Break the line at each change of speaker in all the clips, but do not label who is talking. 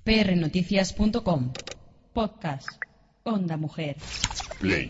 prnoticias.com. Podcast. Onda Mujer.
Play.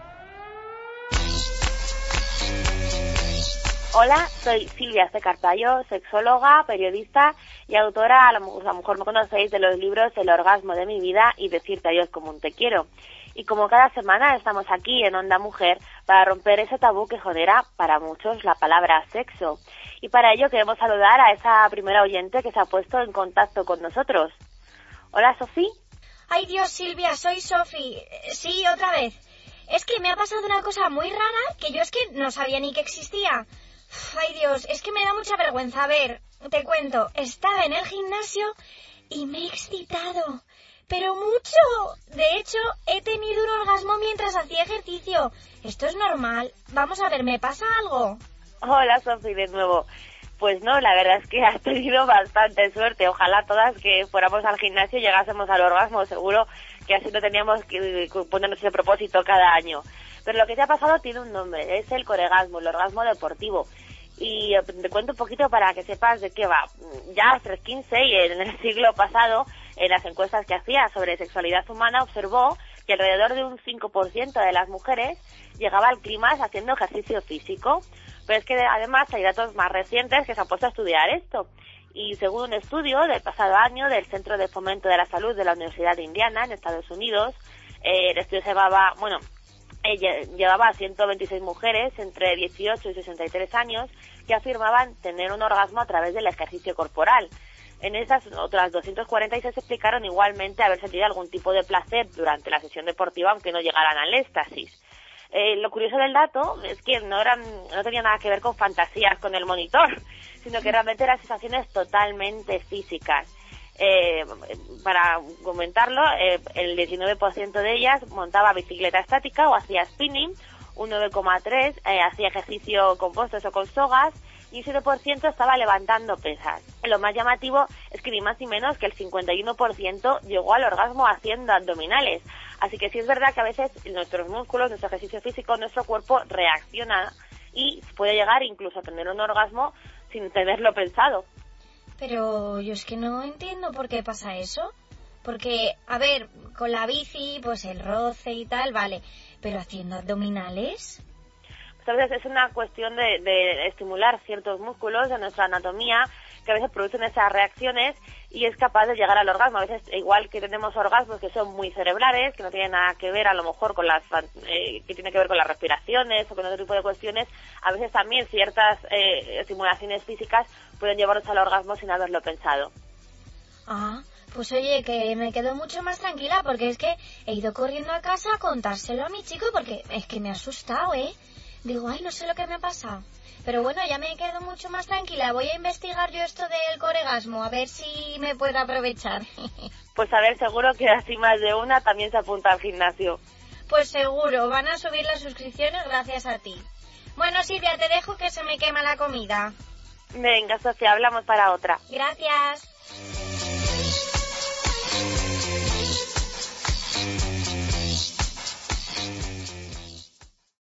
Hola, soy Silvia C. Carballo, sexóloga, periodista y autora, a lo mejor me conocéis, de los libros El orgasmo de mi vida y Decirte adiós como un te quiero. Y como cada semana estamos aquí en Onda Mujer para romper ese tabú que genera para muchos la palabra sexo. Y para ello queremos saludar a esa primera oyente que se ha puesto en contacto con nosotros. Hola, Sofi.
Ay Dios, Silvia, soy Sofi. Sí, otra vez. Es que me ha pasado una cosa muy rara que yo es que no sabía ni que existía. Ay Dios, es que me da mucha vergüenza. A ver, te cuento, estaba en el gimnasio y me he excitado, pero mucho. De hecho, he tenido un orgasmo mientras hacía ejercicio. ¿Esto es normal? Vamos a ver, ¿me pasa algo?
Hola, Sofi, de nuevo. Pues no, la verdad es que has tenido bastante suerte. Ojalá todas que fuéramos al gimnasio y llegásemos al orgasmo. Seguro que así no teníamos que ponernos ese propósito cada año. Pero lo que te ha pasado tiene un nombre, es el coregasmo, el orgasmo deportivo. Y te cuento un poquito para que sepas de qué va. Ya Astrid Kinsey, en el siglo pasado, en las encuestas que hacía sobre sexualidad humana, observó que alrededor de un 5% de las mujeres llegaba al clímax haciendo ejercicio físico. Pero es que además hay datos más recientes que se han puesto a estudiar esto. Y según un estudio del pasado año del Centro de Fomento de la Salud de la Universidad de Indiana, en Estados Unidos, el estudio llevaba a 126 mujeres entre 18 y 63 años que afirmaban tener un orgasmo a través del ejercicio corporal. En esas otras 246 explicaron igualmente haber sentido algún tipo de placer durante la sesión deportiva, aunque no llegaran al éxtasis. Lo curioso del dato es que no tenía nada que ver con fantasías con el monitor, sino que realmente eran sensaciones totalmente físicas. Para comentarlo, el 19% de ellas montaba bicicleta estática o hacía spinning, un 9,3% hacía ejercicio con postes o con sogas y un 7% estaba levantando pesas. Lo más llamativo es que ni más ni menos que el 51% llegó al orgasmo haciendo abdominales. Así que sí es verdad que a veces nuestros músculos, nuestro ejercicio físico, nuestro cuerpo reacciona y puede llegar incluso a tener un orgasmo sin tenerlo pensado.
Pero yo es que no entiendo por qué pasa eso. Porque, a ver, con la bici, pues el roce y tal, vale. Pero haciendo abdominales...
Pues a veces es una cuestión de estimular ciertos músculos de nuestra anatomía que a veces producen esas reacciones y es capaz de llegar al orgasmo. A veces, igual que tenemos orgasmos que son muy cerebrales, que no tienen nada que ver a lo mejor con que tiene que ver con las respiraciones o con otro tipo de cuestiones, a veces también ciertas estimulaciones físicas pueden llevarnos al orgasmo sin haberlo pensado.
Ah, pues oye, que me quedo mucho más tranquila porque es que he ido corriendo a casa a contárselo a mi chico porque es que me ha asustado, ¿eh? Digo, ay, no sé lo que me ha pasado. Pero bueno, ya me quedo mucho más tranquila. Voy a investigar yo esto del coregasmo, a ver si me puedo aprovechar.
Pues a ver, seguro que así más de una también se apunta al gimnasio.
Pues seguro, van a subir las suscripciones gracias a ti. Bueno, Silvia, te dejo que se me quema la comida.
Venga, Sofía, hablamos para otra.
Gracias.